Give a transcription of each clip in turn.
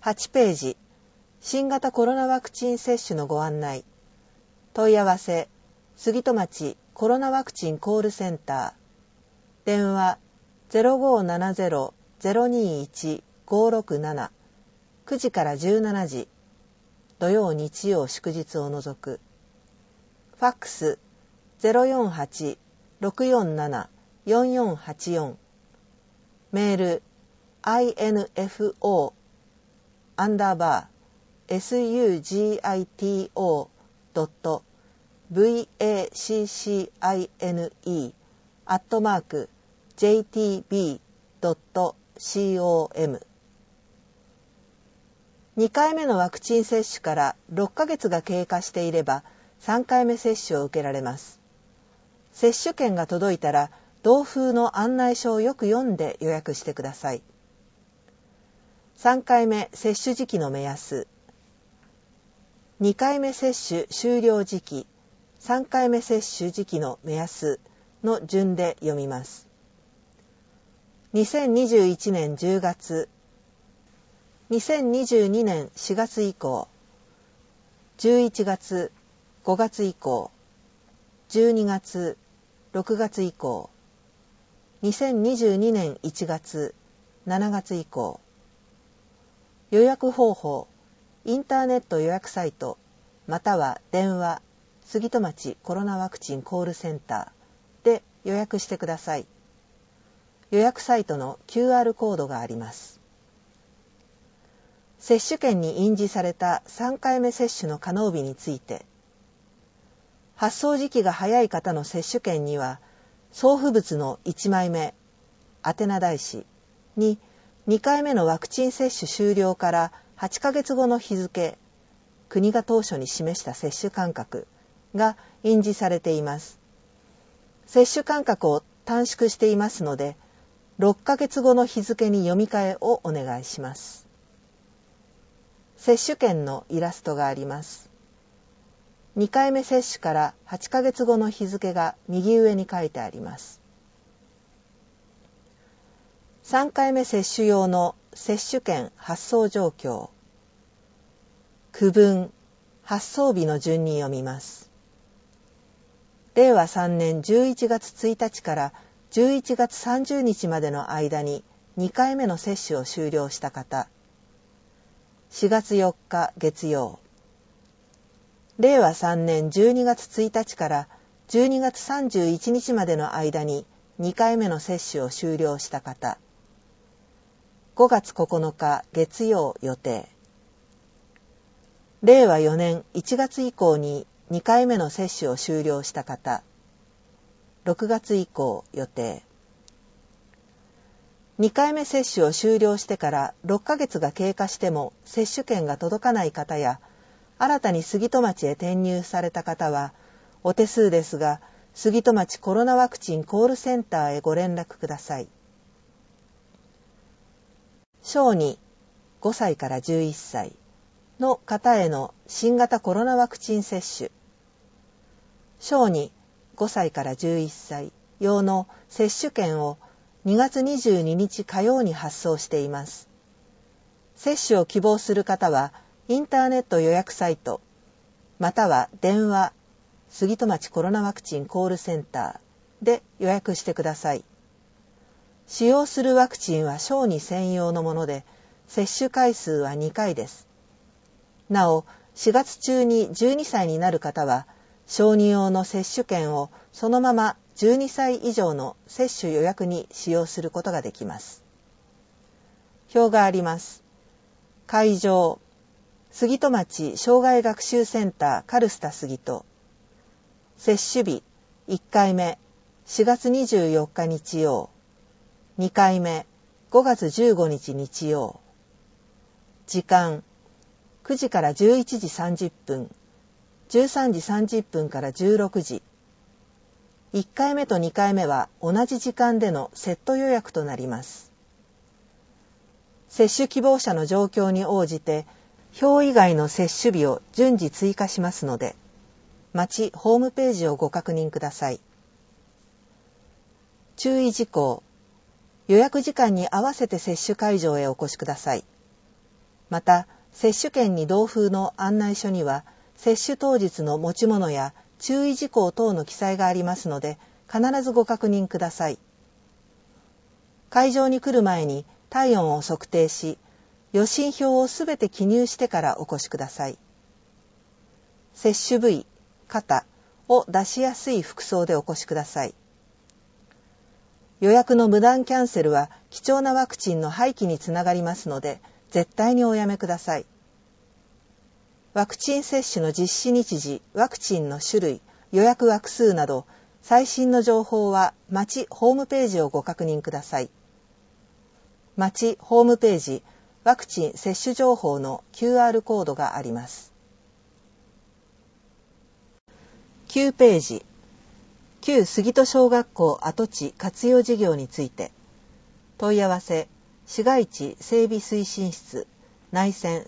8ページ、新型コロナワクチン接種のご案内。問い合わせ、杉戸町コロナワクチンコールセンター。電話、0570-021-567。9時から17時。土曜日曜祝日を除く。ファックス、048-647-4484。メール、info_vaccine@jtb.com。2回目のワクチン接種から6ヶ月が経過していれば3回目接種を受けられます。接種券が届いたら同封の案内書をよく読んで予約してください。3回目接種時期の目安。2回目接種終了時期、3回目接種時期の目安の順で読みます。2021年10月、2022年4月以降、11月、5月以降、12月、6月以降、2022年1月、7月以降。予約方法、インターネット予約サイト、または電話、杉戸町コロナワクチンコールセンターで予約してください。予約サイトの QR コードがあります。接種券に印字された3回目接種の可能日について、発送時期が早い方の接種券には、送付物の1枚目、宛名台紙に2回目のワクチン接種終了から8ヶ月後の日付、国が当初に示した接種間隔が印字されています。接種間隔を短縮していますので、6ヶ月後の日付に読み替えをお願いします。接種券のイラストがあります。2回目接種から8ヶ月後の日付が右上に書いてあります。3回目接種用の接種券発送状況。区分、発送日の順に読みます。令和3年11月1日から11月30日までの間に2回目の接種を終了した方。4月4日月曜。令和3年12月1日から12月31日までの間に2回目の接種を終了した方。5月9日月曜予定。令和4年1月以降に2回目の接種を終了した方。6月以降予定。2回目接種を終了してから6ヶ月が経過しても接種券が届かない方や、新たに杉戸町へ転入された方は、お手数ですが、杉戸町コロナワクチンコールセンターへご連絡ください。小児5歳から11歳の方への新型コロナワクチン接種。小児5歳から11歳用の接種券を2月22日火曜に発送しています。接種を希望する方は、インターネット予約サイト、または電話、杉戸町コロナワクチンコールセンターで予約してください。使用するワクチンは小児専用のもので、接種回数は2回です。なお、4月中に12歳になる方は、小児用の接種券をそのまま12歳以上の接種予約に使用することができます。表があります。会場、杉戸町障害学習センターカルスタ杉戸。接種日、1回目、4月24日日曜。2回目、5月15日日曜。時間、9時から11時30分、13時30分から16時。1回目と2回目は同じ時間でのセット予約となります。接種希望者の状況に応じて、表以外の接種日を順次追加しますので、町ホームページをご確認ください。注意事項。予約時間に合わせて接種会場へお越しください。 また、接種券に同封の案内書には、接種当日の持ち物や注意事項等の記載がありますので、必ずご確認ください。会場に来る前に体温を測定し、予診票をすべて記入してからお越しください。接種部位、肩を出しやすい服装でお越しください。予約の無断キャンセルは貴重なワクチンの廃棄につながりますので、絶対におやめください。ワクチン接種の実施日時、ワクチンの種類、予約枠数など、最新の情報は町ホームページをご確認ください。町ホームページ、ワクチン接種情報の QR コードがあります。9ページ、旧杉戸小学校跡地活用事業について、問い合わせ、市街地整備推進室、内線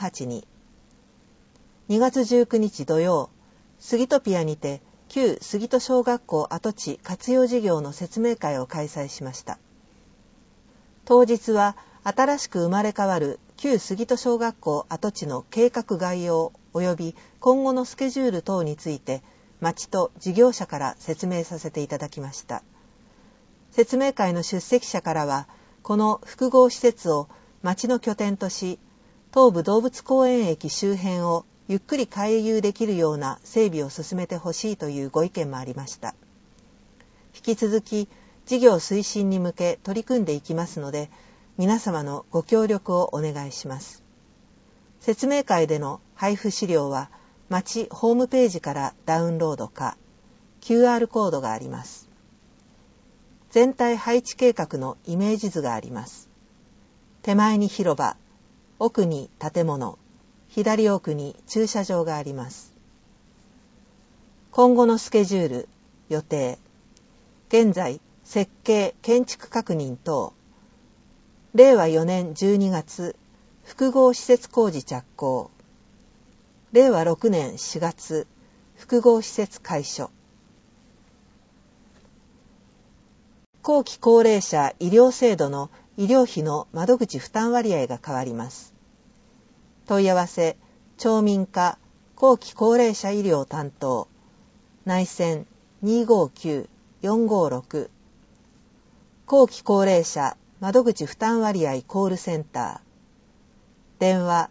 382。2月19日土曜、杉戸ピアにて旧杉戸小学校跡地活用事業の説明会を開催しました。当日は新しく生まれ変わる旧杉戸小学校跡地の計画概要及び今後のスケジュール等について町と事業者から説明させていただきました。説明会の出席者からは、この複合施設を町の拠点とし、東武動物公園駅周辺をゆっくり回遊できるような整備を進めてほしいというご意見もありました。引き続き事業推進に向け取り組んでいきますので、皆様のご協力をお願いします。説明会での配布資料は町ホームページからダウンロードか QR コードがあります。全体配置計画のイメージ図があります。手前に広場、奥に建物、左奥に駐車場があります。今後のスケジュール、予定。現在、設計・建築確認等。令和4年12月、複合施設工事着工。令和6年4月、複合施設開所。後期高齢者医療制度の医療費の窓口負担割合が変わります。問い合わせ、町民課後期高齢者医療担当、内線259-456、後期高齢者窓口負担割合コールセンター、電話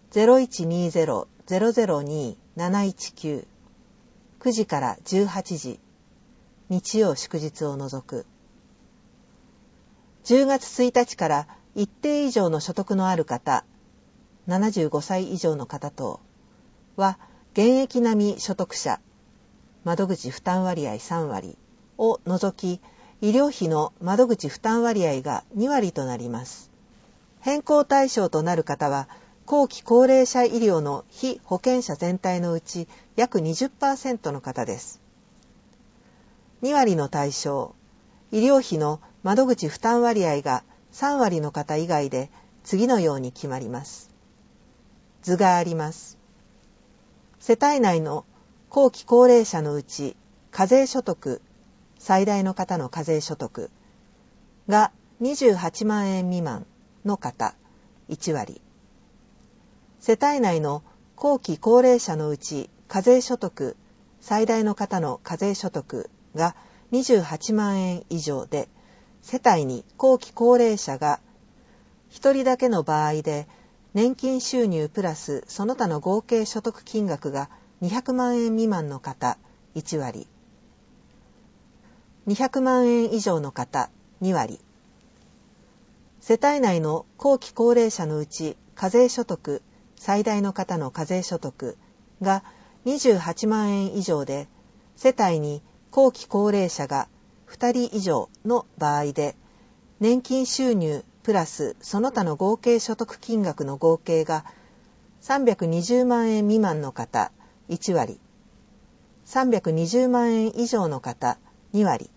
0120-002-719、9時から18時、日曜祝日を除く。10月1日から一定以上の所得のある方、75歳以上の方等は、現役並み所得者、窓口負担割合3割を除き、医療費の窓口負担割合が2割となります。変更対象となる方は、後期高齢者医療の被保険者全体のうち約 20% の方です。2割の対象、医療費の窓口負担割合が3割の方以外で次のように決まります。図があります。世帯内の後期高齢者のうち課税所得、最大の方の課税所得が28万円未満の方1割。世帯内の後期高齢者のうち課税所得、最大の方の課税所得が28万円以上で、世帯に後期高齢者が1人だけの場合で、年金収入プラスその他の合計所得金額が200万円未満の方1割、200万円以上の方2割。世帯内の後期高齢者のうち課税所得、最大の方の課税所得が28万円以上で、世帯に後期高齢者が2人以上の場合で、年金収入プラスその他の合計所得金額の合計が320万円未満の方1割、320万円以上の方2割。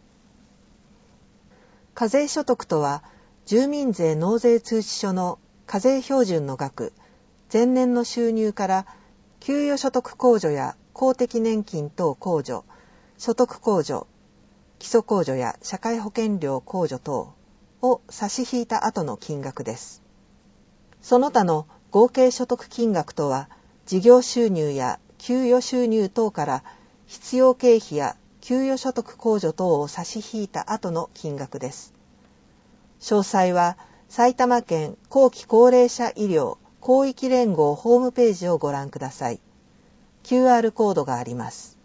課税所得とは、住民税納税通知書の課税標準の額、前年の収入から給与所得控除や公的年金等控除、所得控除、基礎控除や社会保険料控除等を差し引いた後の金額です。その他の合計所得金額とは、事業収入や給与収入等から必要経費や給与所得控除等を差し引いた後の金額です。詳細は埼玉県後期高齢者医療広域連合ホームページをご覧ください。QR コードがあります。